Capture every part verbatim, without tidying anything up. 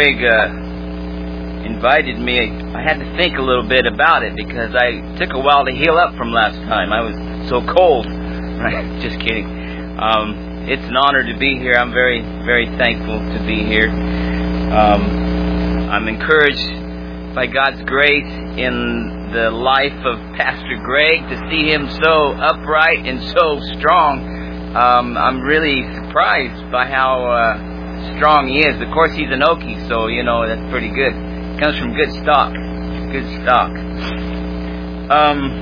Greg uh, invited me, I had to think a little bit about it because I took a while to heal up from last time. I was so cold. Right? Just kidding. Um, it's an honor to be here. I'm very, very thankful to be here. Um, I'm encouraged by God's grace in the life of Pastor Greg to see him so upright and so strong. Um, I'm really surprised by how uh, strong he is. Of course, he's an Okie, so, you know, that's pretty good. Comes from good stock. Good stock. Um,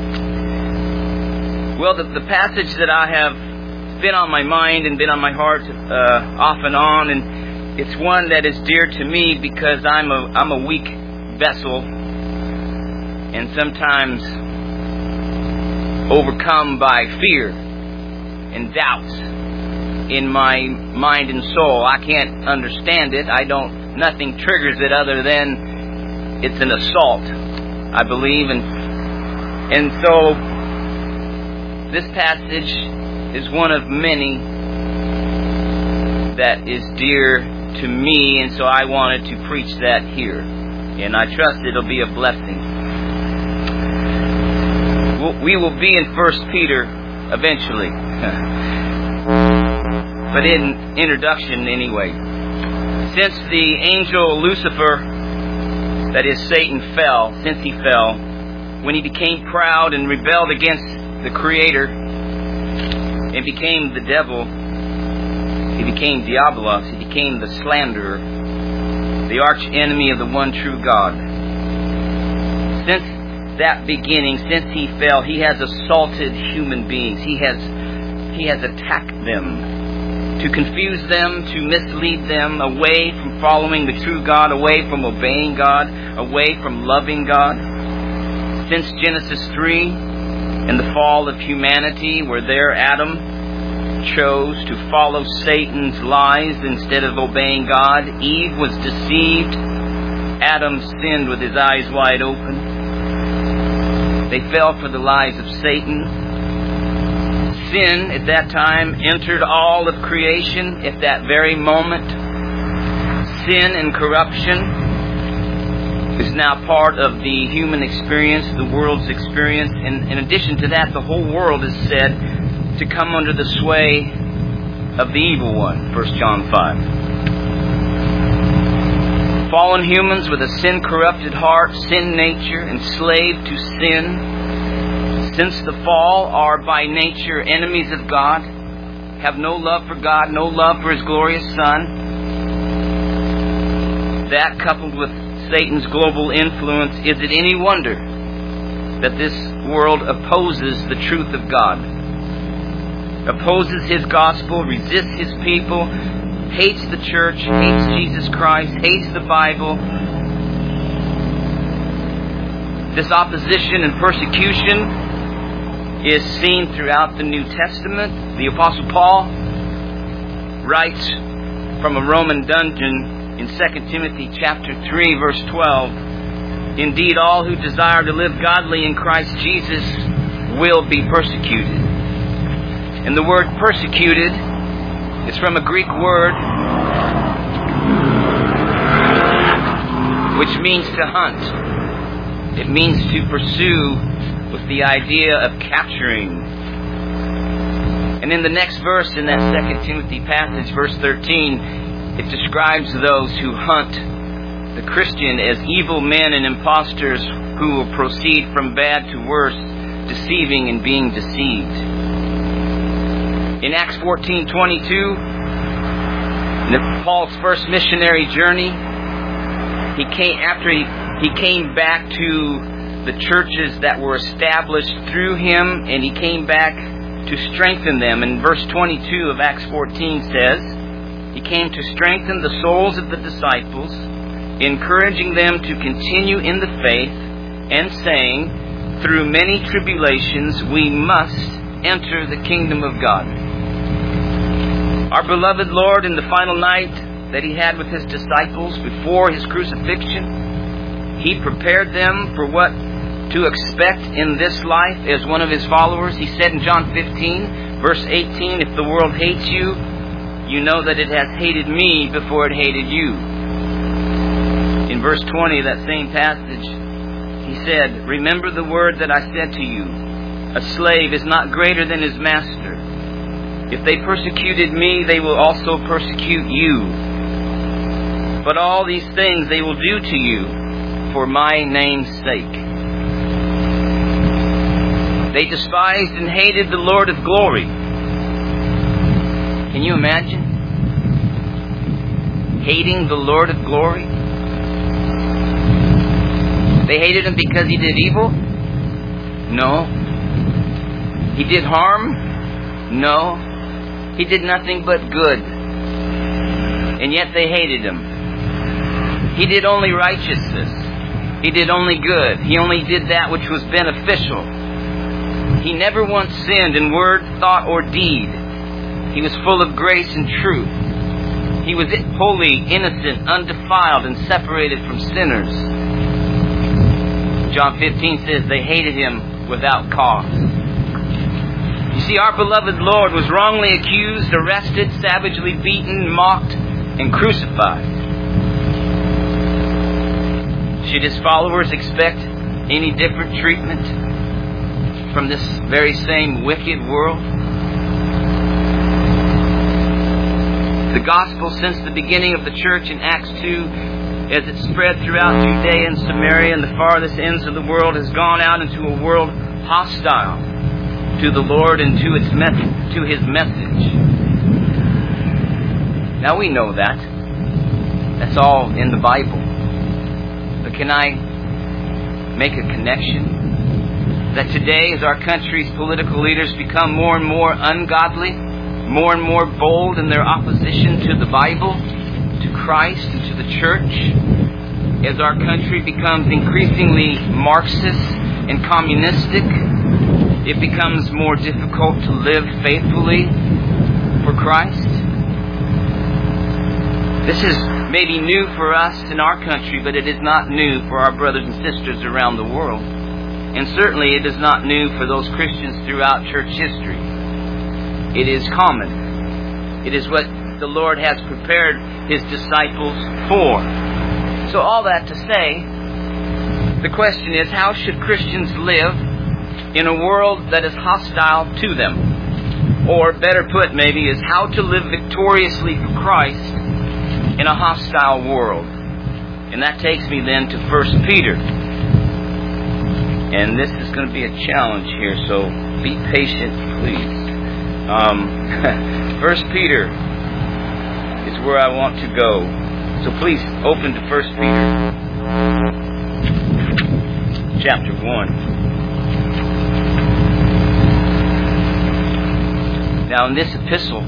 well, the, the passage that I have been on my mind and been on my heart uh, off and on, and it's one that is dear to me because I'm a I'm a weak vessel and sometimes overcome by fear and doubts in my mind and soul. I can't understand it. I don't. Nothing triggers it other than it's an assault, I believe, and and so this passage is one of many that is dear to me, and so I wanted to preach that here, and I trust it'll be a blessing. We will be in First Peter eventually, but in introduction anyway. Since the angel Lucifer, that is Satan, fell, since he fell, when he became proud and rebelled against the Creator and became the devil, he became Diabolos, he became the slanderer, the arch enemy of the one true God. Since that beginning, since he fell, he has assaulted human beings. He has he has attacked them to confuse them, to mislead them away from following the true God, away from obeying God, away from loving God. Since Genesis three and the fall of humanity, where there Adam chose to follow Satan's lies instead of obeying God, Eve was deceived, Adam sinned with his eyes wide open. They fell for the lies of Satan. Sin at that time entered all of creation at that very moment. Sin and corruption is now part of the human experience, the world's experience. And in addition to that, the whole world is said to come under the sway of the evil one, First John five. Fallen humans with a sin-corrupted heart, sin nature, enslaved to sin, since the fall, are by nature enemies of God, have no love for God, no love for His glorious Son. That, coupled with Satan's global influence, is it any wonder that this world opposes the truth of God, opposes His gospel, resists His people, hates the church, hates Jesus Christ, hates the Bible. This opposition and persecution is seen throughout the New Testament. The Apostle Paul writes from a Roman dungeon in Second Timothy chapter three, verse twelve, "Indeed, all who desire to live godly in Christ Jesus will be persecuted." And the word persecuted is from a Greek word which means to hunt. It means to pursue with the idea of capturing. And in the next verse in that Second Timothy passage, verse thirteen, it describes those who hunt the Christian as evil men and impostors who will proceed from bad to worse, deceiving and being deceived. In Acts fourteen twenty-two, in Paul's first missionary journey, he came after he, he came back to the churches that were established through him, and he came back to strengthen them. And verse twenty-two of Acts fourteen says, he came to strengthen the souls of the disciples, encouraging them to continue in the faith, and saying, through many tribulations we must enter the kingdom of God. Our beloved Lord, in the final night that He had with His disciples before His crucifixion, He prepared them for what to expect in this life as one of His followers. He said in John fifteen, verse eighteen, "If the world hates you, you know that it has hated me before it hated you." in verse twenty of that same passage, he said, "Remember the word that I said to you, a slave is not greater than his master. If they persecuted me, they will also persecute you. But all these things they will do to you for my name's sake." They despised and hated the Lord of glory. Can you imagine? Hating the Lord of glory? They hated Him because He did evil? No. He did harm? No. He did nothing but good. And yet they hated Him. He did only righteousness. He did only good. He only did that which was beneficial. He never once sinned in word, thought, or deed. He was full of grace and truth. He was holy, innocent, undefiled, and separated from sinners. John fifteen says they hated Him without cause. You see, our beloved Lord was wrongly accused, arrested, savagely beaten, mocked, and crucified. Should His followers expect any different treatment from this very same wicked world? The gospel, since the beginning of the church in Acts two, as it spread throughout Judea and Samaria and the farthest ends of the world, has gone out into a world hostile to the Lord and to its message, to His message. Now we know that. That's all in the Bible. But can I make a connection? That today, as our country's political leaders become more and more ungodly, more and more bold in their opposition to the Bible, to Christ, and to the church, as our country becomes increasingly Marxist and communistic, it becomes more difficult to live faithfully for Christ. This is maybe new for us in our country, but it is not new for our brothers and sisters around the world. And certainly it is not new for those Christians throughout church history. It is common. It is what the Lord has prepared His disciples for. So all that to say, the question is, how should Christians live in a world that is hostile to them? Or better put maybe, is how to live victoriously for Christ in a hostile world. And that takes me then to First Peter. And this is going to be a challenge here, so be patient, please. Um, First Peter is where I want to go. So please open to First Peter, chapter one. Now in this epistle,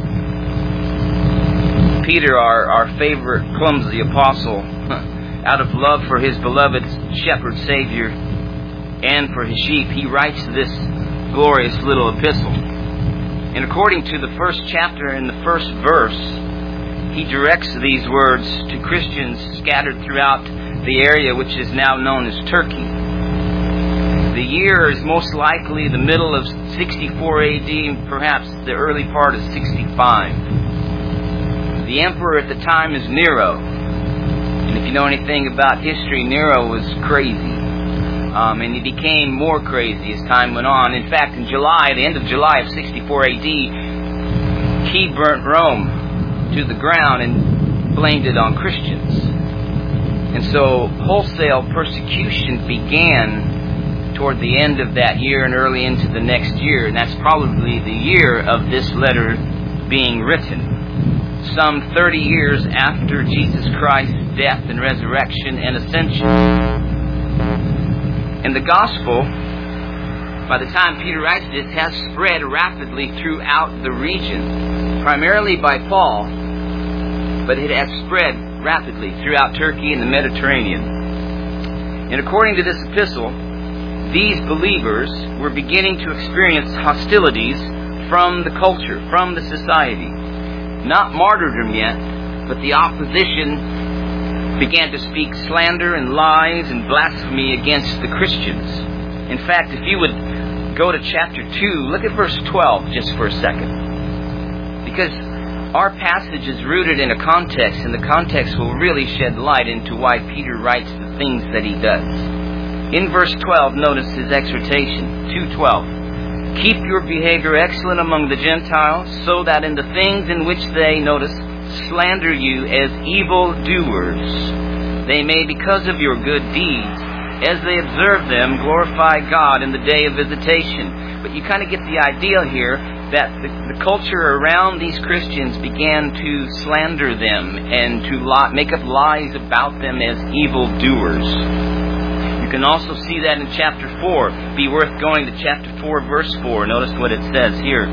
Peter, our, our favorite clumsy apostle, out of love for his beloved shepherd Savior and for His sheep, he writes this glorious little epistle. And according to the first chapter and the first verse, he directs these words to Christians scattered throughout the area which is now known as Turkey. The year is most likely the middle of sixty-four A D and perhaps the early part of sixty-five. The emperor at the time is Nero. And if you know anything about history, Nero was crazy. Um, and he became more crazy as time went on. In fact, in July, the end of July of sixty-four A D, he burnt Rome to the ground and blamed it on Christians. And so wholesale persecution began toward the end of that year and early into the next year. And that's probably the year of this letter being written. Some thirty years after Jesus Christ's death and resurrection and ascension. And the gospel, by the time Peter writes this, has spread rapidly throughout the region, primarily by Paul, but it has spread rapidly throughout Turkey and the Mediterranean. And according to this epistle, these believers were beginning to experience hostilities from the culture, from the society. Not martyrdom yet, but the opposition began to speak slander and lies and blasphemy against the Christians. In fact, if you would go to chapter two, look at verse twelve just for a second. Because our passage is rooted in a context, and the context will really shed light into why Peter writes the things that he does. In verse twelve, notice his exhortation, two twelve. Keep your behavior excellent among the Gentiles, so that in the things in which they, notice, slander you as evildoers, they may, because of your good deeds, as they observe them, glorify God in the day of visitation. But you kind of get the idea here that the, the culture around these Christians began to slander them and to lie, make up lies about them as evildoers. You can also see that in chapter four. It'd be worth going to chapter four, verse four. Notice what it says here.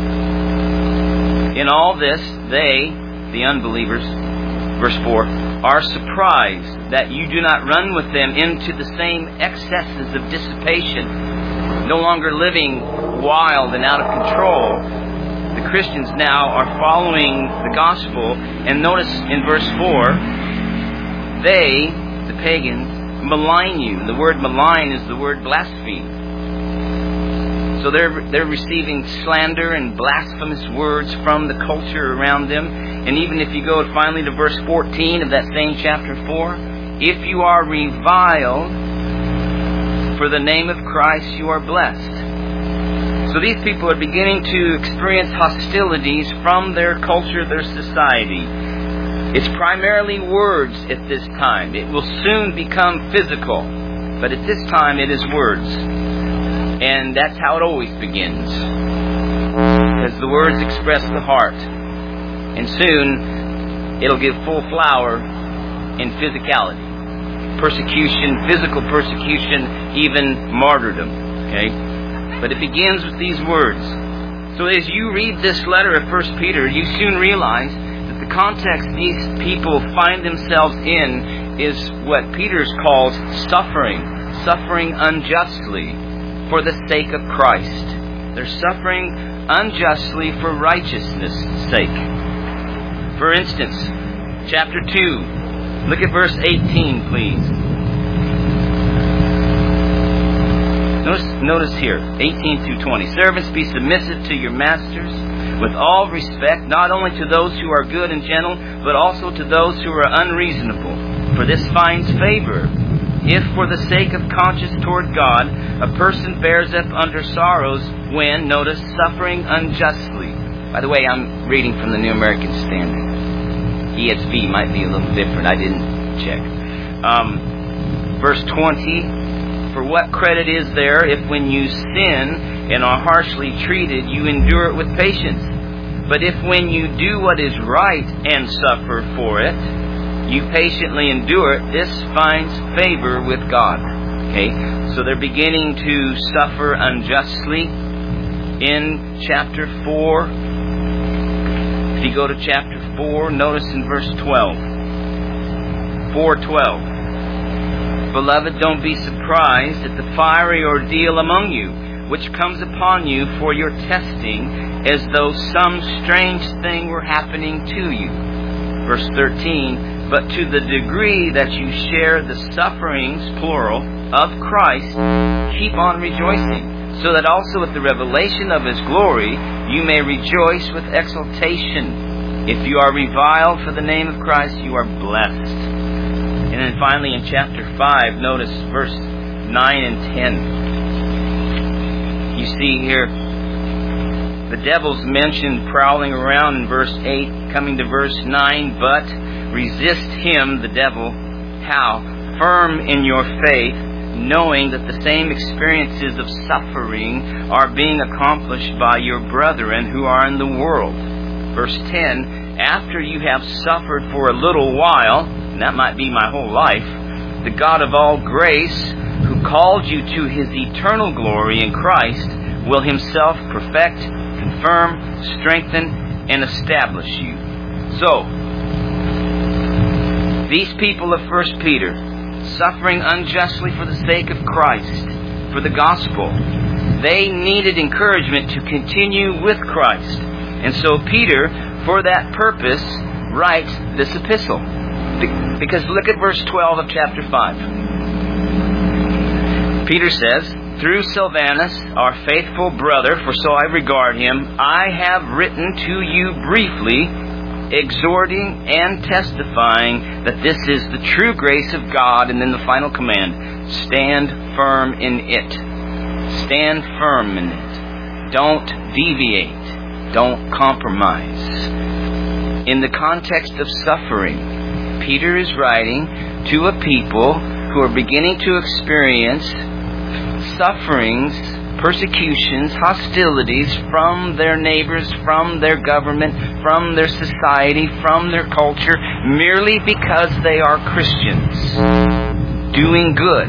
In all this, they, the unbelievers, verse four, are surprised that you do not run with them into the same excesses of dissipation, no longer living wild and out of control. The Christians now are following the gospel, and notice in verse four, they, the pagans, malign you. The word malign is the word blaspheme. So they're they're receiving slander and blasphemous words from the culture around them. And even if you go finally to verse fourteen of that same chapter four, if you are reviled for the name of Christ, you are blessed. So these people are beginning to experience hostilities from their culture, their society. It's primarily words at this time. It will soon become physical, but at this time it is words. And that's how it always begins, because the words express the heart. And soon it'll give full flower in physicality. Persecution, physical persecution, even martyrdom. Okay? But it begins with these words. So as you read this letter of First Peter, you soon realize that the context these people find themselves in is what Peter calls suffering. Suffering unjustly for the sake of Christ. They're suffering unjustly for righteousness' sake. For instance, chapter two, look at verse eighteen, please. Notice, notice here, eighteen through twenty. Servants, be submissive to your masters with all respect, not only to those who are good and gentle, but also to those who are unreasonable. For this finds favor, if for the sake of conscience toward God, a person bears up under sorrows when, notice, suffering unjustly. By the way, I'm reading from the New American Standard. E S V might be a little different. I didn't check. Um, verse twenty. For what credit is there if when you sin and are harshly treated, you endure it with patience? But if when you do what is right and suffer for it, you patiently endure it, this finds favor with God. Okay, so they're beginning to suffer unjustly in chapter four. If you go to chapter four, notice in verse twelve. four twelve. Beloved, don't be surprised at the fiery ordeal among you, which comes upon you for your testing, as though some strange thing were happening to you. Verse thirteen, but to the degree that you share the sufferings, plural, of Christ, keep on rejoicing, so that also at the revelation of His glory you may rejoice with exultation. If you are reviled for the name of Christ, you are blessed. And then finally in chapter five, notice verse nine and ten. You see here, the devil's mentioned prowling around in verse eight, coming to verse nine, but resist him, the devil, how? Firm in your faith, knowing that the same experiences of suffering are being accomplished by your brethren who are in the world. Verse ten, after you have suffered for a little while, and that might be my whole life, the God of all grace, who called you to His eternal glory in Christ, will Himself perfect, confirm, strengthen, and establish you. So, these people of First Peter, suffering unjustly for the sake of Christ, for the gospel, they needed encouragement to continue with Christ. And so Peter, for that purpose, writes this epistle. Because look at verse twelve of chapter five. Peter says, through Silvanus, our faithful brother, for so I regard him, I have written to you briefly exhorting and testifying that this is the true grace of God. And then the final command, stand firm in it. Stand firm in it. Don't deviate. Don't compromise. In the context of suffering, Peter is writing to a people who are beginning to experience sufferings, persecutions, hostilities from their neighbors, from their government, from their society, from their culture, merely because they are Christians, doing good.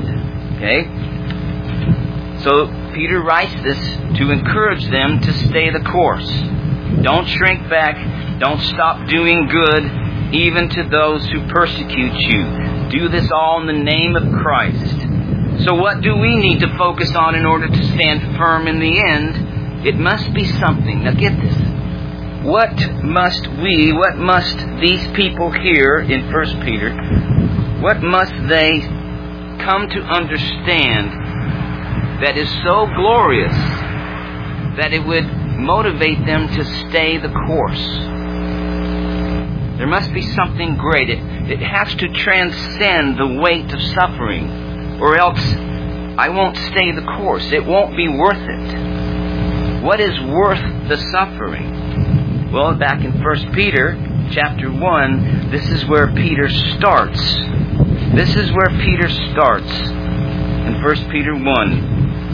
Okay? So Peter writes this to encourage them to stay the course. Don't shrink back. Don't stop doing good, even to those who persecute you. Do this all in the name of Christ. So what do we need to focus on in order to stand firm in the end? It must be something. Now get this. What must we, what must these people here in First Peter, what must they come to understand that is so glorious that it would motivate them to stay the course? There must be something great. It, it has to transcend the weight of suffering. Or else I won't stay the course. It won't be worth it. What is worth the suffering? Well, back in First Peter chapter one, this is where Peter starts. This is where Peter starts in First Peter one.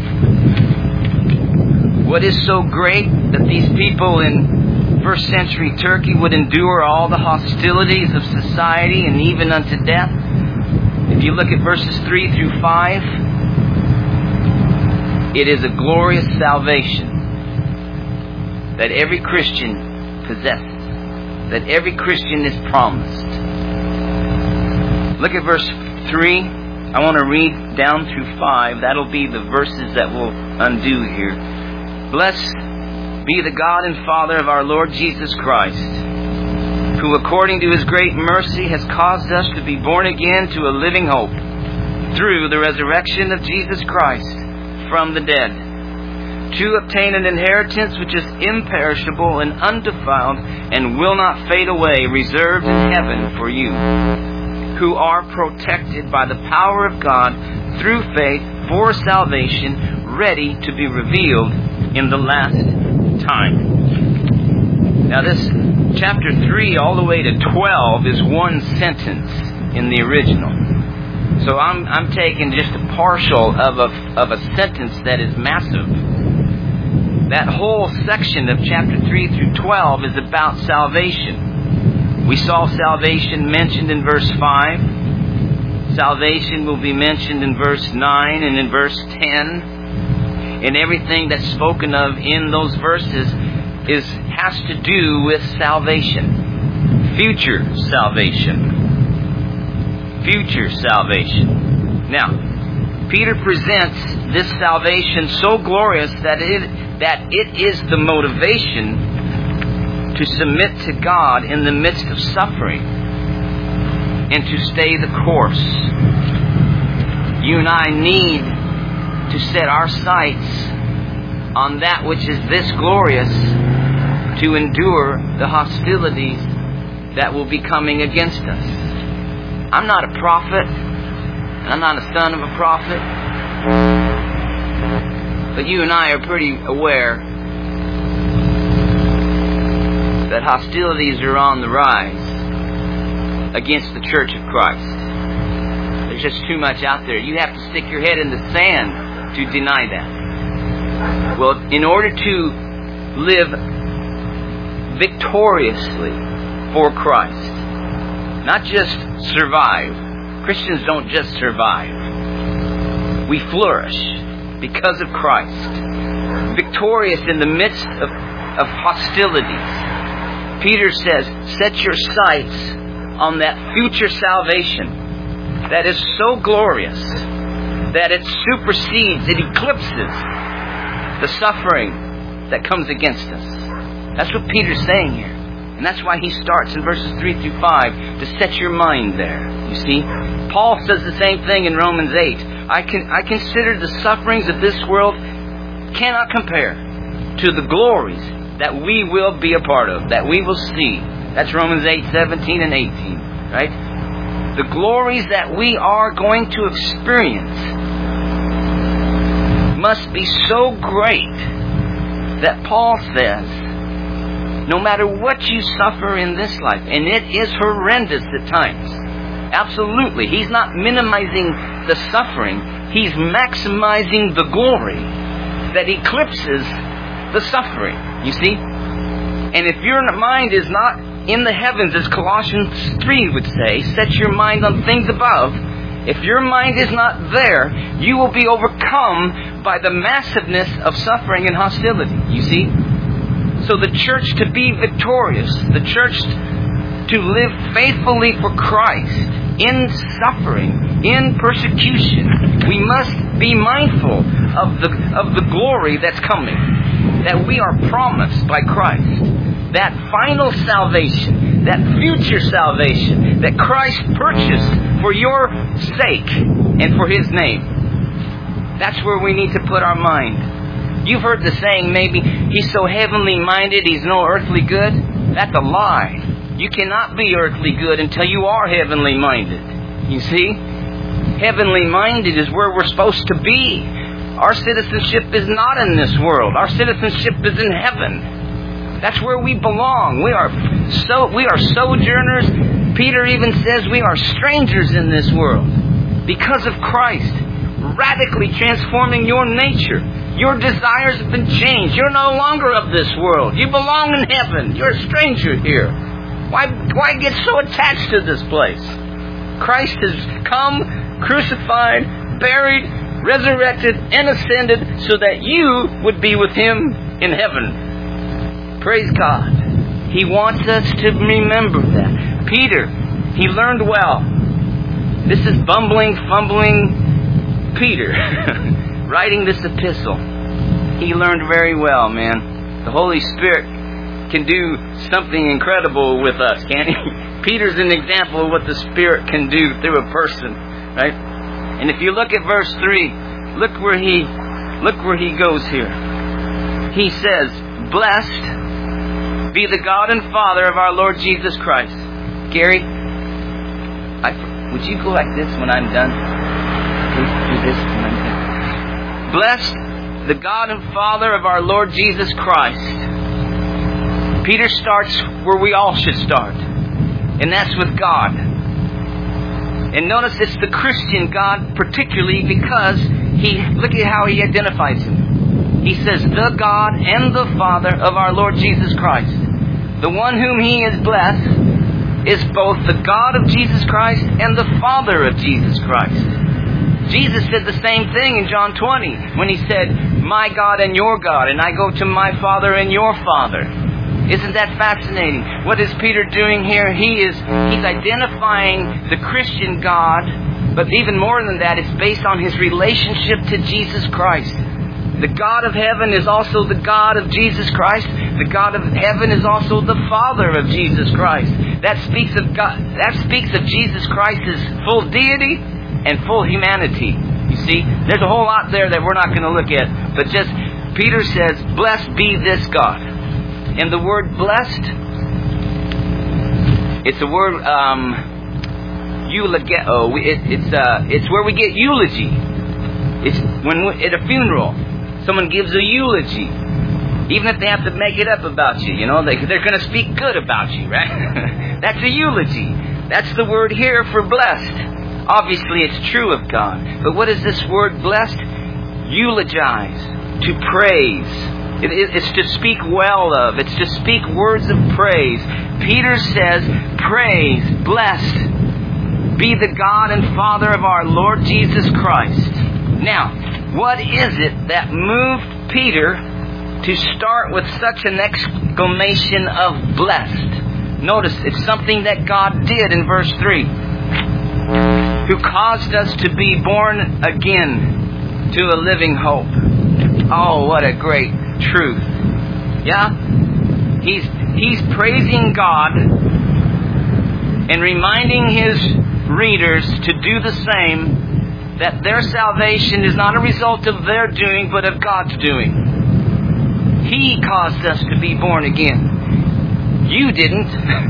What is so great that these people in first century Turkey would endure all the hostilities of society and even unto death? If you look at verses three through five, it is a glorious salvation that every Christian possesses, that every Christian is promised. Look at verse three. I want to read down through five. That'll be the verses that will undo here. Blessed be the God and Father of our Lord Jesus Christ, who according to His great mercy has caused us to be born again to a living hope through the resurrection of Jesus Christ from the dead, to obtain an inheritance which is imperishable and undefiled and will not fade away, reserved in heaven for you, who are protected by the power of God through faith for salvation, ready to be revealed in the last time. Now this chapter three all the way to twelve is one sentence in the original. So I'm I'm taking just a partial of a of a sentence that is massive. That whole section of chapter three through twelve is about salvation. We saw salvation mentioned in verse five. Salvation will be mentioned in verse nine and in verse ten. And everything that's spoken of in those verses is has to do with salvation. Future salvation. Future salvation. Now, Peter presents this salvation so glorious that it that it is the motivation to submit to God in the midst of suffering and to stay the course. You and I need to set our sights on that which is this glorious, to endure the hostilities that will be coming against us. I'm not a prophet, and I'm not a son of a prophet, but you and I are pretty aware that hostilities are on the rise against the Church of Christ. There's just too much out there. You have to stick your head in the sand to deny that. Well, in order to live victoriously for Christ, not just survive. Christians don't just survive. We flourish because of Christ. Victorious in the midst of, of hostilities. Peter says, set your sights on that future salvation that is so glorious that it supersedes, it eclipses the suffering that comes against us. That's what Peter's saying here. And that's why he starts in verses three through five to set your mind there. You see? Paul says the same thing in Romans eight. I can I consider the sufferings of this world cannot compare to the glories that we will be a part of, that we will see That's Romans eight, seventeen and eighteen. Right? The glories that we are going to experience must be so great that Paul says, no matter what you suffer in this life, and it is horrendous at times, absolutely, he's not minimizing the suffering, he's maximizing the glory that eclipses the suffering, you see? And if your mind is not in the heavens, as Colossians three would say, set your mind on things above. If your mind is not there, you will be overcome by the massiveness of suffering and hostility, you see? So the church to be victorious, the church to live faithfully for Christ in suffering, in persecution, we must be mindful of the, of the glory that's coming, that we are promised by Christ. That final salvation, that future salvation that Christ purchased for your sake and for His name. That's where we need to put our mind. You've heard the saying, maybe, he's so heavenly minded, he's no earthly good. That's a lie. You cannot be earthly good until you are heavenly minded. You see? Heavenly minded is where we're supposed to be. Our citizenship is not in this world. Our citizenship is in heaven. That's where we belong. We are so we are sojourners. Peter even says we are strangers in this world. Because of Christ radically transforming your nature. Your desires have been changed. You're no longer of this world. You belong in heaven. You're a stranger here. Why, why get so attached to this place? Christ has come, crucified, buried, resurrected, and ascended so that you would be with Him in heaven. Praise God. He wants us to remember that. Peter, he learned well. This is bumbling, fumbling Peter writing this epistle. He learned very well, man. The Holy Spirit can do something incredible with us, can't He? Peter's an example of what the Spirit can do through a person, right? And if you look at verse three, look where he look where he goes here. He says, "Blessed be the God and Father of our Lord Jesus Christ." Gary, I, would you go like this when I'm done? Please do this when I'm done. Blessed the God and Father of our Lord Jesus Christ. Peter starts where we all should start, and that's with God. And notice it's the Christian God particularly because he look at how he identifies Him. He says, the God and the Father of our Lord Jesus Christ. The one whom He has blessed is both the God of Jesus Christ and the Father of Jesus Christ. Jesus said the same thing in John twenty when He said, my God and your God, and I go to my Father and your Father. Isn't that fascinating? What is Peter doing here? He is he's identifying the Christian God, but even more than that, it's based on his relationship to Jesus Christ. The God of heaven is also the God of Jesus Christ. The God of heaven is also the Father of Jesus Christ. That speaks of God, that speaks of Jesus Christ's full deity and full humanity. You see, there's a whole lot there that we're not going to look at. But just, Peter says, blessed be this God. And the word blessed, it's a word, um, eulogeo. It, it's, uh, it's where we get eulogy. It's when we, at a funeral, someone gives a eulogy. Even if they have to make it up about you, you know, they, they're going to speak good about you, right? That's a eulogy. That's the word here for blessed. Obviously, it's true of God. But what is this word blessed? Eulogize, to praise. It, it, it's to speak well of. It's to speak words of praise. Peter says, praise, blessed be the God and Father of our Lord Jesus Christ. Now, what is it that moved Peter to start with such an exclamation of blessed? Notice, it's something that God did in verse three. Who caused us to be born again to a living hope. Oh, what a great truth. Yeah? He's, he's praising God and reminding his readers to do the same, that their salvation is not a result of their doing, but of God's doing. He caused us to be born again. You didn't.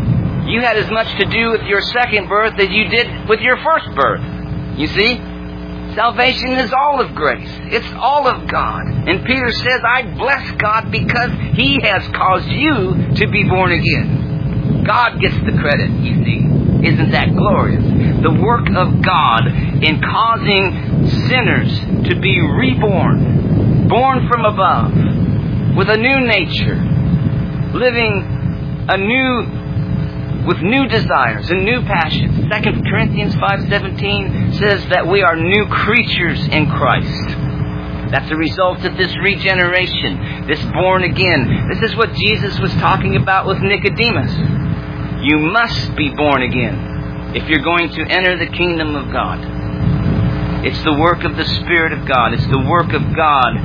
You had as much to do with your second birth as you did with your first birth. You see? Salvation is all of grace. It's all of God. And Peter says, I bless God because He has caused you to be born again. God gets the credit, you see. Isn't that glorious? The work of God in causing sinners to be reborn, born from above, with a new nature, living a new with new desires and new passions. Second Corinthians five seventeen says that we are new creatures in Christ. That's a result of this regeneration, this born again. This is what Jesus was talking about with Nicodemus. You must be born again if you're going to enter the kingdom of God. It's the work of the Spirit of God. It's the work of God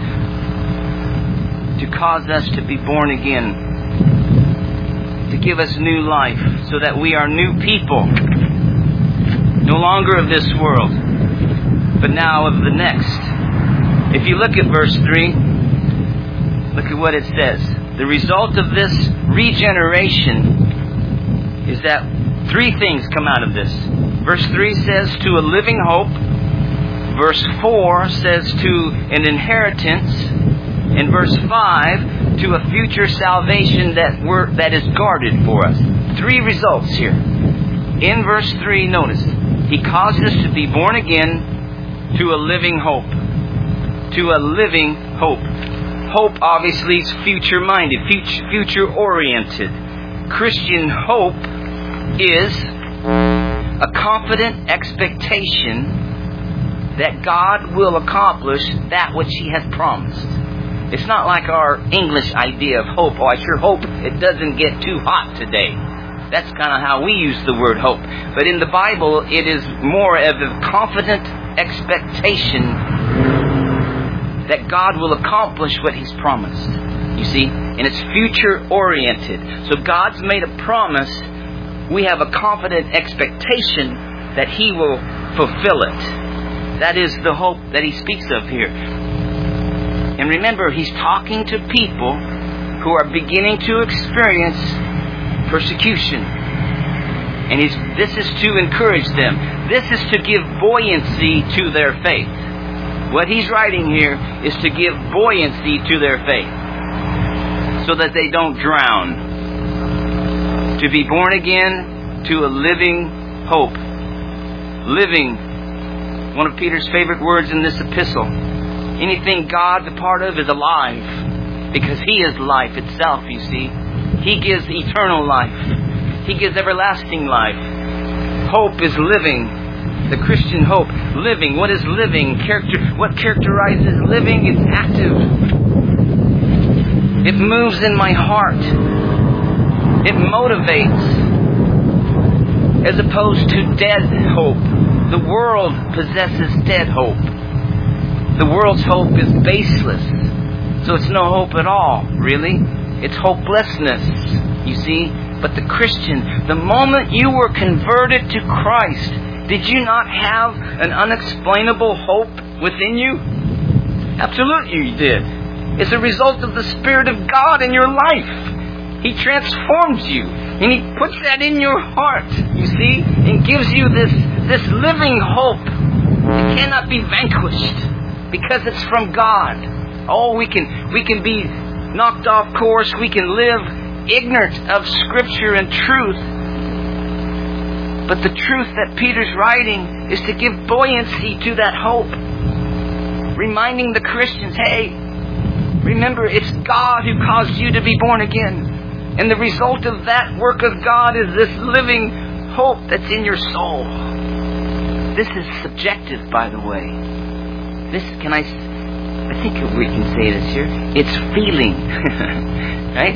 to cause us to be born again, to give us new life, so that we are new people, no longer of this world, but now of the next. If you look at verse three, look at what it says. The result of this regeneration is that three things come out of this. Verse three says, to a living hope. Verse four says, to an inheritance. In verse five, to a future salvation that we're, that is guarded for us. Three results here. In verse three, notice, He caused us to be born again to a living hope. To a living hope. Hope obviously is future-minded, future, future-oriented. Christian hope is a confident expectation that God will accomplish that which He has promised. It's not like our English idea of hope. Oh, I sure hope it doesn't get too hot today. That's kind of how we use the word hope. But in the Bible, it is more of a confident expectation that God will accomplish what He's promised. You see? And it's future-oriented. So God's made a promise. We have a confident expectation that He will fulfill it. That is the hope that He speaks of here. And remember, He's talking to people who are beginning to experience persecution. And he's, this is to encourage them. This is to give buoyancy to their faith. What he's writing here is to give buoyancy to their faith, so that they don't drown. To be born again to a living hope. Living, one of Peter's favorite words in this epistle. Anything God's a part of is alive, because He is life itself, you see. He gives eternal life. He gives everlasting life. Hope is living. The Christian hope. Living. What is living? Character. What characterizes living? It's active. It moves in my heart. It motivates. As opposed to dead hope. The world possesses dead hope. The world's hope is baseless. So it's no hope at all, really. It's hopelessness, you see. But the Christian, the moment you were converted to Christ, did you not have an unexplainable hope within you? Absolutely you did. It's a result of the Spirit of God in your life. He transforms you. And He puts that in your heart, you see. And gives you this, this living hope. It cannot be vanquished. Because it's from God. Oh, we can we can be knocked off course. We can live ignorant of Scripture and truth. But the truth that Peter's writing is to give buoyancy to that hope. Reminding the Christians, hey, remember, it's God who caused you to be born again. And the result of that work of God is this living hope that's in your soul. This is subjective, by the way. This, can I, I think we can say this here. It's feeling. Right?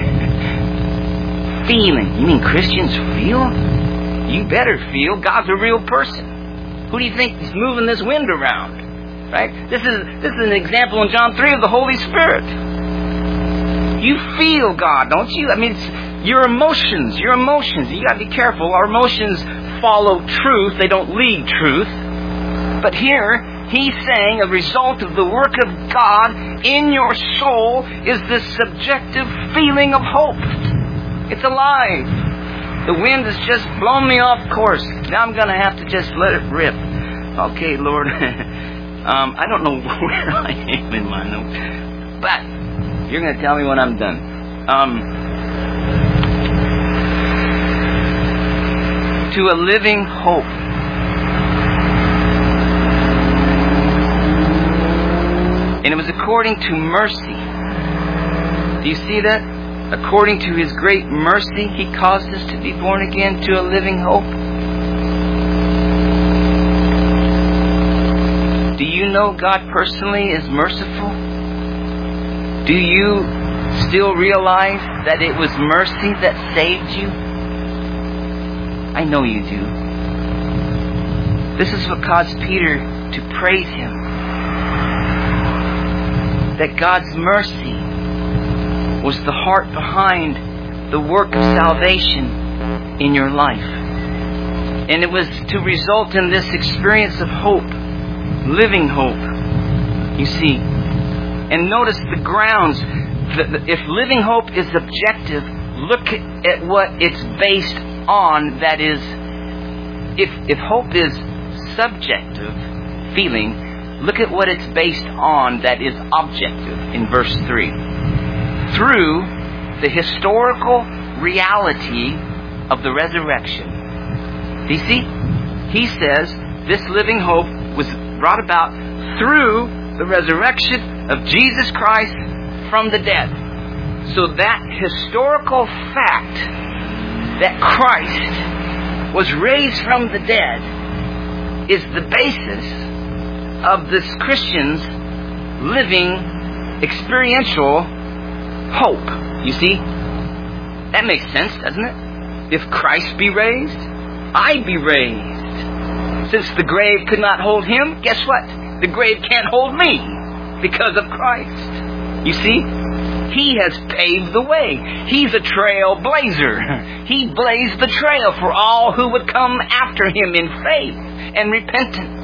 Feeling. You mean Christians feel? You better feel. God's a real person. Who do you think is moving this wind around? Right? This is, this is an example in John three of the Holy Spirit. You feel God, don't you? I mean, it's your emotions. Your emotions. You got to be careful. Our emotions follow truth. They don't lead truth. But here, He's saying a result of the work of God in your soul is this subjective feeling of hope. It's alive. The wind has just blown me off course. Now I'm going to have to just let it rip. Okay, Lord. um, I don't know where I am in my notes. But you're going to tell me when I'm done. Um, to a living hope. And it was according to mercy. Do you see that? According to His great mercy, He caused us to be born again to a living hope. Do you know God personally is merciful? Do you still realize that it was mercy that saved you? I know you do. This is what caused Peter to praise Him. That God's mercy was the heart behind the work of salvation in your life. And it was to result in this experience of hope, living hope, you see. And notice the grounds. If living hope is objective, look at what it's based on. That is, if, if hope is subjective feeling, look at what it's based on that is objective in verse three. Through the historical reality of the resurrection. Do you see? He says this living hope was brought about through the resurrection of Jesus Christ from the dead. So that historical fact that Christ was raised from the dead is the basis of this Christian's living experiential hope. You see? That makes sense, doesn't it? If Christ be raised, I be raised. Since the grave could not hold Him, guess what? The grave can't hold me because of Christ. You see? He has paved the way. He's a trailblazer. He blazed the trail for all who would come after Him in faith and repentance.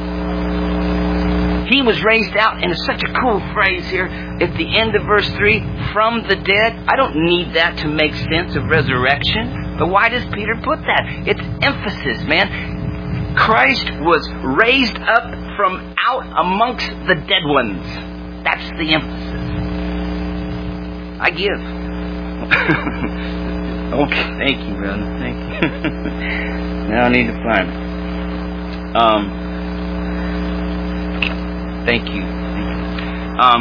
He was raised out in such a cool phrase here at the end of verse three, from the dead. I don't need that to make sense of resurrection. But why does Peter put that? It's emphasis, man. Christ was raised up from out amongst the dead ones. That's the emphasis. I give. Okay, thank you, brother. Thank you. Now I need to find it. Um... Thank you. Um,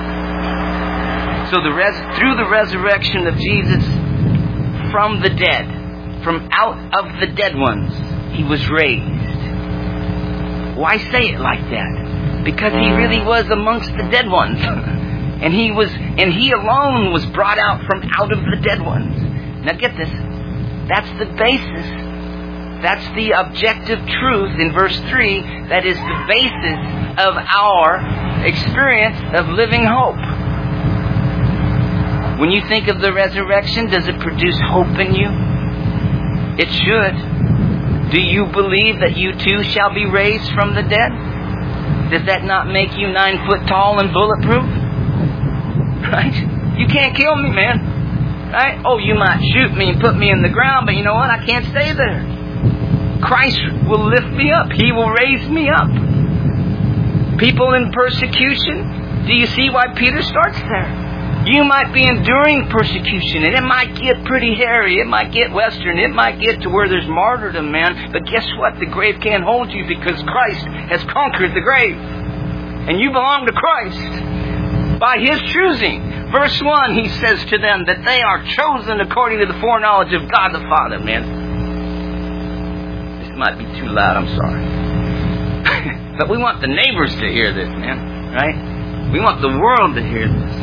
so the res- through the resurrection of Jesus from the dead, from out of the dead ones, He was raised. Why say it like that? Because He really was amongst the dead ones. and He was, and He alone was brought out from out of the dead ones. Now get this. That's the basis. That's the objective truth in verse three. That is the basis of our experience of living hope. When you think of the resurrection, does it produce hope in you? It should. Do you believe that you too shall be raised from the dead? Does that not make you nine foot tall and bulletproof? Right? You can't kill me, man. Right? Oh, you might shoot me and put me in the ground, but you know what? I can't stay there. Christ will lift me up. He will raise me up. People in persecution, do you see why Peter starts there? You might be enduring persecution, and it might get pretty hairy. It might get western. It might get to where there's martyrdom, man. But guess what? The grave can't hold you because Christ has conquered the grave. And you belong to Christ by His choosing. Verse one, He says to them that they are chosen according to the foreknowledge of God the Father, man. Might be too loud, I'm sorry. But we want the neighbors to hear this, man. Right? We want the world to hear this.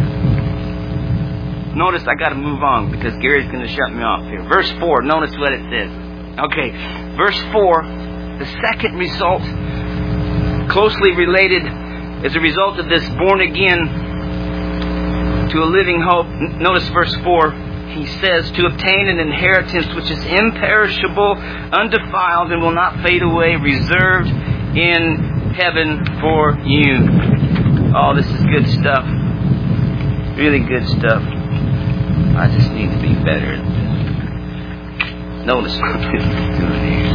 Notice I got to move on because Gary's going to shut me off here. Verse four, notice what it says. Okay, verse four, the second result, closely related as a result of this born again to a living hope. Notice verse four. He says, to obtain an inheritance which is imperishable, undefiled, and will not fade away, reserved in heaven for you. Oh, this is good stuff. Really good stuff. I just need to be better at this. Notice what this is doing here.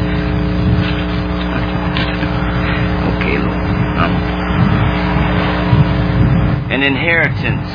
Okay, Lord. Um, an inheritance.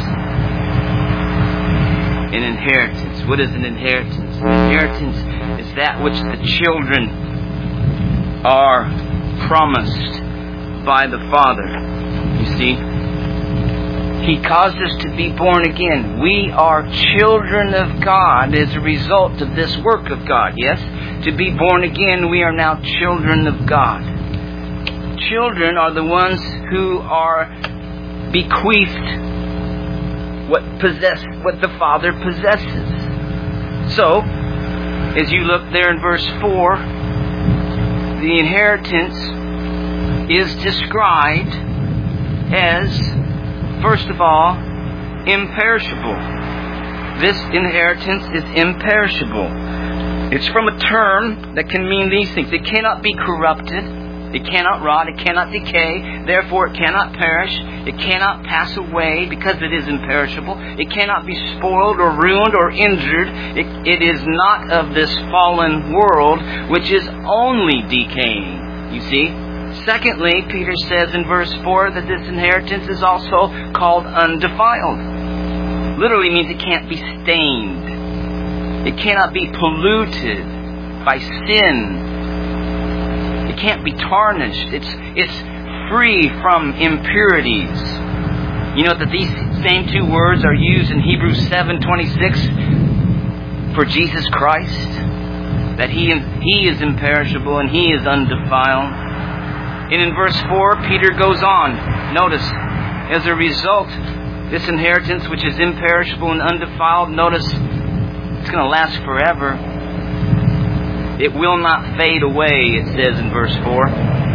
An inheritance. What is an inheritance? An inheritance is that which the children are promised by the Father. You see? He caused us to be born again. We are children of God as a result of this work of God. Yes? To be born again, we are now children of God. Children are the ones who are bequeathed what possess what the Father possesses. So, as you look there in verse four, the inheritance is described as, first of all, imperishable. This inheritance is imperishable. It's from a term that can mean these things. It cannot be corrupted. It cannot rot. It cannot decay. Therefore, it cannot perish. It cannot pass away because it is imperishable. It cannot be spoiled or ruined or injured. It, it is not of this fallen world, which is only decaying. You see? Secondly, Peter says in verse four that this inheritance is also called undefiled. Literally means it can't be stained. It cannot be polluted by sin. It can't be tarnished. It's it's free from impurities. You know that these same two words are used in Hebrews seven twenty-six for Jesus Christ. That He, he is imperishable and He is undefiled. And in verse four, Peter goes on. Notice, as a result, this inheritance which is imperishable and undefiled, notice, it's going to last forever. It will not fade away, it says in verse four.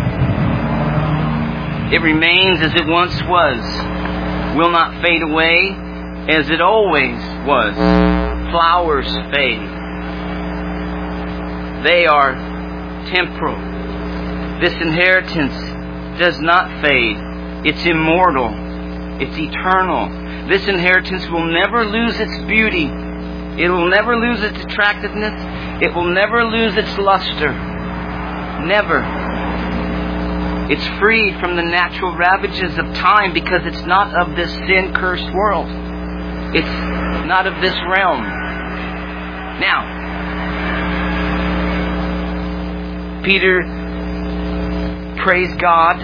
It remains as it once was. Will not fade away as it always was. Flowers fade. They are temporal. This inheritance does not fade. It's immortal. It's eternal. This inheritance will never lose its beauty. It will never lose its attractiveness. It will never lose its luster. Never. It's free from the natural ravages of time because it's not of this sin-cursed world. It's not of this realm. Now, Peter praise God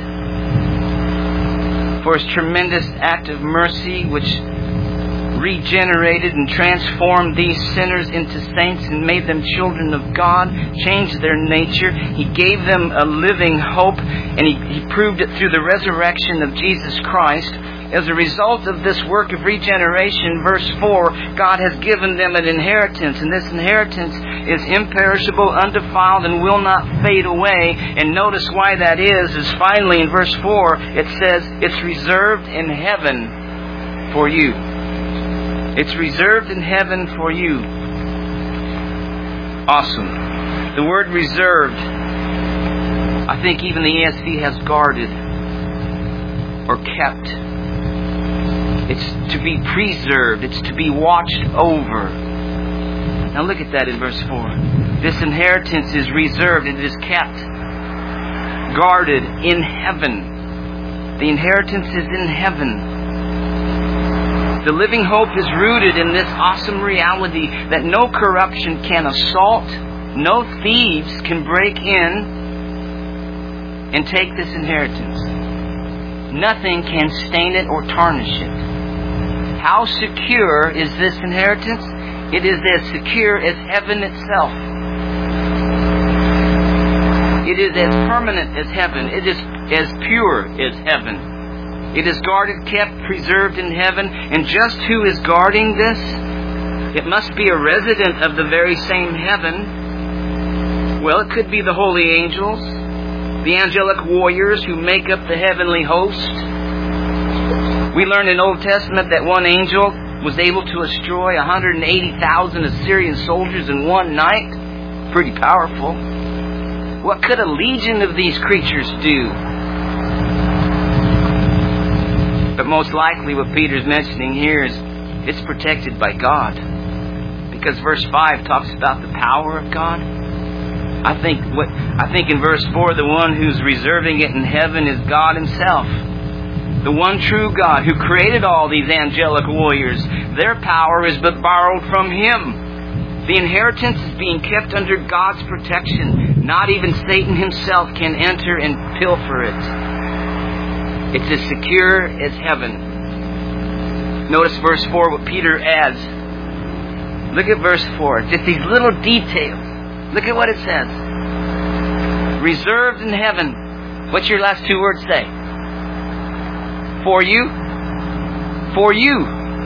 for His tremendous act of mercy which regenerated and transformed these sinners into saints and made them children of God, changed their nature. He gave them a living hope, and He, he proved it through the resurrection of Jesus Christ. As a result of this work of regeneration, verse four, God has given them an inheritance, and this inheritance is imperishable, undefiled, and will not fade away. And notice why that is, is finally in verse four, it says, it's reserved in heaven for you. It's reserved in heaven for you. Awesome. The word reserved, I think even the E S V has guarded or kept. It's to be preserved. It's to be watched over. Now look at that in verse four. This inheritance is reserved. It is kept, guarded in heaven. The inheritance is in heaven. The living hope is rooted in this awesome reality that no corruption can assault, no thieves can break in and take this inheritance. Nothing can stain it or tarnish it. How secure is this inheritance? It is as secure as heaven itself. It is as permanent as heaven. It is as pure as heaven. It is guarded, kept, preserved in heaven. And just who is guarding this? It must be a resident of the very same heaven. Well, it could be the holy angels, the angelic warriors who make up the heavenly host. We learn in Old Testament that one angel was able to destroy one hundred eighty thousand Assyrian soldiers in one night. Pretty powerful. What could a legion of these creatures do? But most likely what Peter's mentioning here is it's protected by God. because verse five talks about the power of God. I think what I think in verse four, the one who's reserving it in heaven is God Himself. The one true God who created all these angelic warriors. Their power is but borrowed from Him. The inheritance is being kept under God's protection. Not even Satan himself can enter and pilfer it. It's as secure as heaven. Notice verse four, what Peter adds. Look at verse four. Just these little details. Look at what it says. Reserved in heaven. What's your last two words say? For you. For you.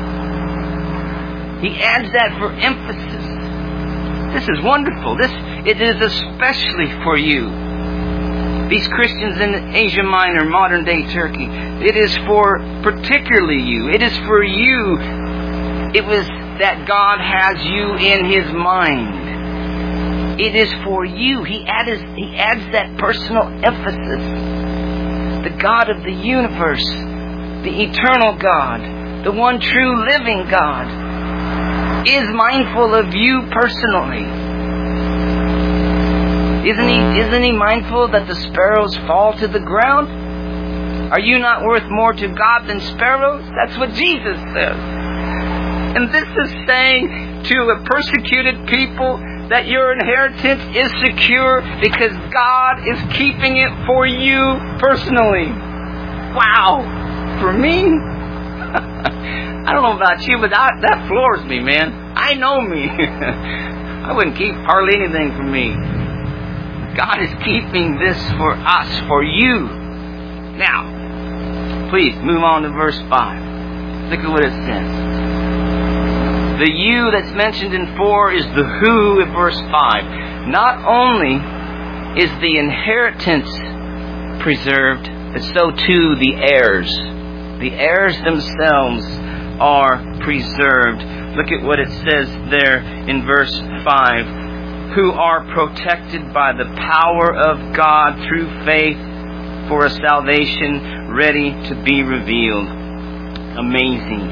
He adds that for emphasis. This is wonderful. This it is especially for you. These Christians in Asia Minor, modern day Turkey. It is for particularly you. It is for you. It was that God has you in His mind. It is for you. He adds, he adds that personal emphasis. The God of the universe, the eternal God, the one true living God, is mindful of you personally. Isn't he, isn't he mindful that the sparrows fall to the ground? Are you not worth more to God than sparrows? That's what Jesus says. And this is saying to a persecuted people that your inheritance is secure because God is keeping it for you personally. Wow! For me? I don't know about you, but I, that floors me, man. I know me. I wouldn't keep hardly anything for me. God is keeping this for us, for you. Now, please move on to verse five. Look at what it says. The you that's mentioned in four is the who in verse five. Not only is the inheritance preserved, but so too the heirs. The heirs themselves are preserved. Look at what it says there in verse five. Who are protected by the power of God through faith for a salvation ready to be revealed. Amazing.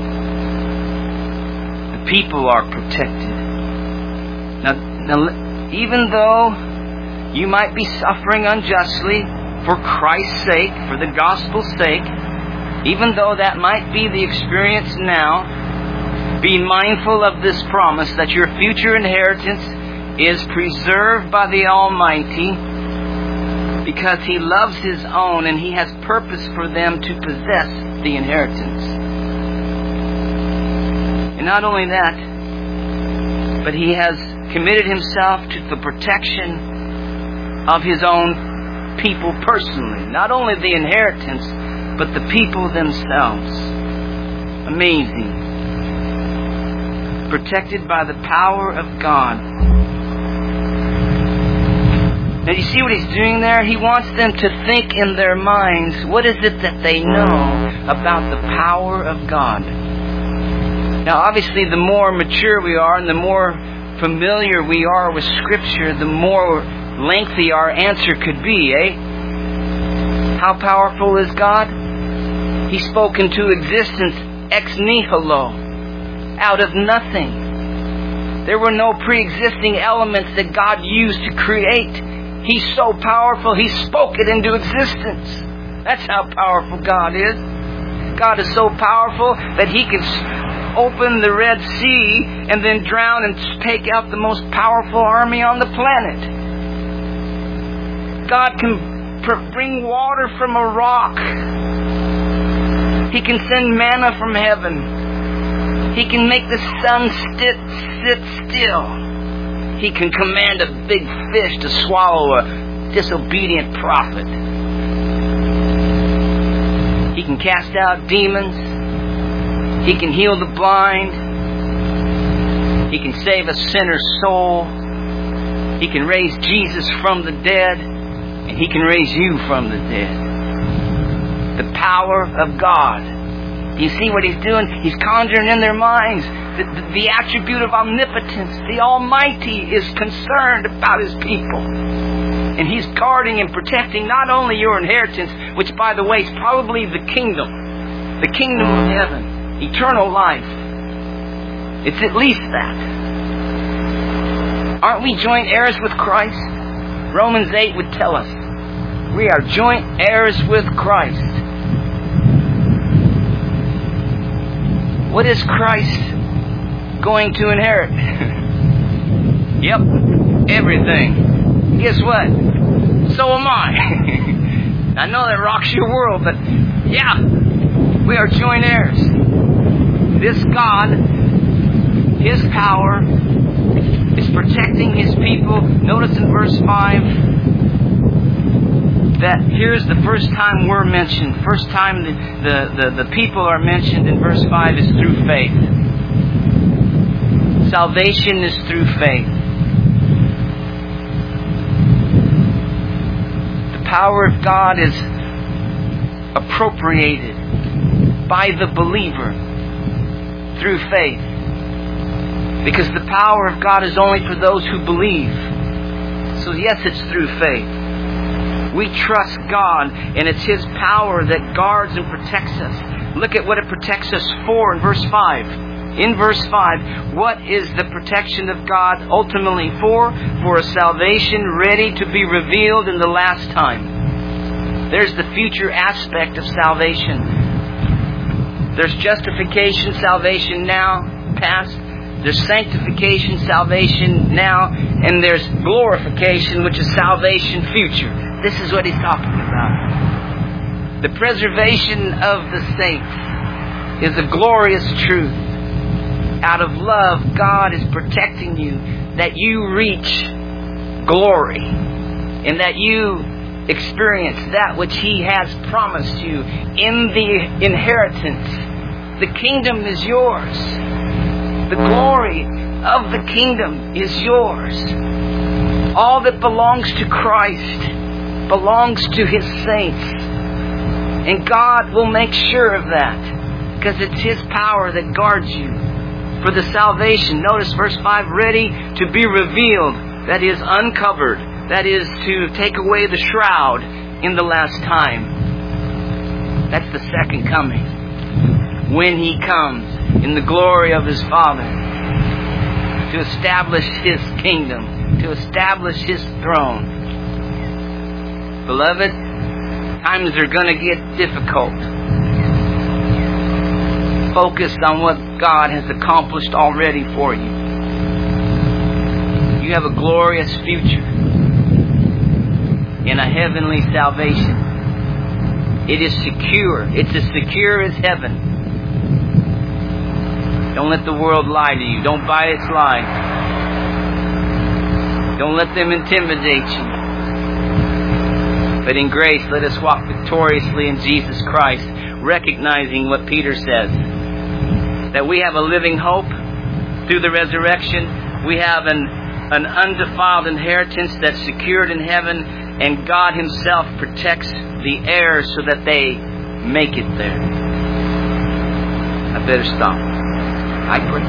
The people are protected. Now, now, even though you might be suffering unjustly for Christ's sake, for the gospel's sake, even though that might be the experience now, be mindful of this promise that your future inheritance is preserved by the Almighty because He loves His own and He has purpose for them to possess the inheritance. And not only that, but He has committed Himself to the protection of His own people personally. Not only the inheritance, but the people themselves. Amazing. Protected by the power of God. Now you see what He's doing there? He wants them to think in their minds, what is it that they know about the power of God? Now obviously the more mature we are and the more familiar we are with Scripture, the more lengthy our answer could be, eh? How powerful is God? He spoke into existence ex nihilo, out of nothing. There were no pre-existing elements that God used to create. He's so powerful, He spoke it into existence. That's how powerful God is. God is so powerful that He can open the Red Sea and then drown and take out the most powerful army on the planet. God can pr- bring water from a rock. He can send manna from heaven. He can make the sun sit, sit still. He can command a big fish to swallow a disobedient prophet. He can cast out demons. He can heal the blind. He can save a sinner's soul. He can raise Jesus from the dead. And He can raise you from the dead. The power of God. You see what He's doing? He's conjuring in their minds the, the, the attribute of omnipotence. The Almighty is concerned about His people. And He's guarding and protecting not only your inheritance, which by the way is probably the kingdom, the kingdom of heaven, eternal life. It's at least that. Aren't we joint heirs with Christ? Romans eight would tell us we are joint heirs with Christ. What is Christ going to inherit? Yep, everything. Guess what? So am I. I know that rocks your world, but yeah, we are joint heirs. This God, His power, is protecting His people. Notice in verse five that here's the first time we're mentioned. First time the, the, the, the people are mentioned in verse five is through faith. Salvation is through faith. The power of God is appropriated by the believer through faith. Because the power of God is only for those who believe. So yes, it's through faith. We trust God, and it's His power that guards and protects us. Look at what it protects us for in verse five. In verse five, what is the protection of God ultimately for? For a salvation ready to be revealed in the last time. There's the future aspect of salvation. There's justification, salvation now, past. There's sanctification, salvation now. And there's glorification, which is salvation future. This is what he's talking about. The preservation of the saints is a glorious truth. Out of love, God is protecting you that you reach glory and that you experience that which He has promised you in the inheritance. The kingdom is yours. The glory of the kingdom is yours. All that belongs to Christ belongs to His saints. And God will make sure of that, because it's His power that guards you for the salvation. Notice verse five, ready to be revealed, that is uncovered, that is to take away the shroud in the last time. That's the second coming. When He comes in the glory of His Father to establish His kingdom, to establish His throne. Beloved, times are going to get difficult. Focus on what God has accomplished already for you. You have a glorious future in a heavenly salvation. It is secure. It's as secure as heaven. Don't let the world lie to you. Don't buy its lies. Don't let them intimidate you. But in grace, let us walk victoriously in Jesus Christ, recognizing what Peter says, that we have a living hope through the resurrection. We have an, an undefiled inheritance that's secured in heaven, and God Himself protects the heirs so that they make it there. I better stop. I pray.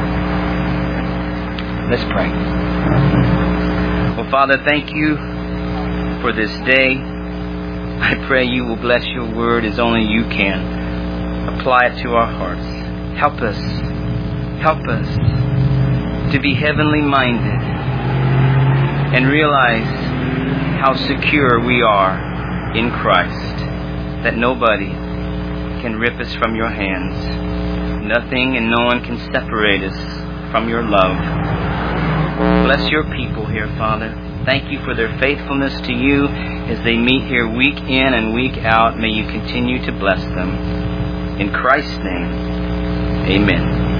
Let's pray. Well, Father, thank you for this day. I pray you will bless your word as only you can. Apply it to our hearts. Help us. Help us to be heavenly minded and realize how secure we are in Christ, that nobody can rip us from your hands. Nothing and no one can separate us from your love. Bless your people here, Father. Thank you for their faithfulness to you as they meet here week in and week out. May you continue to bless them. In Christ's name, amen.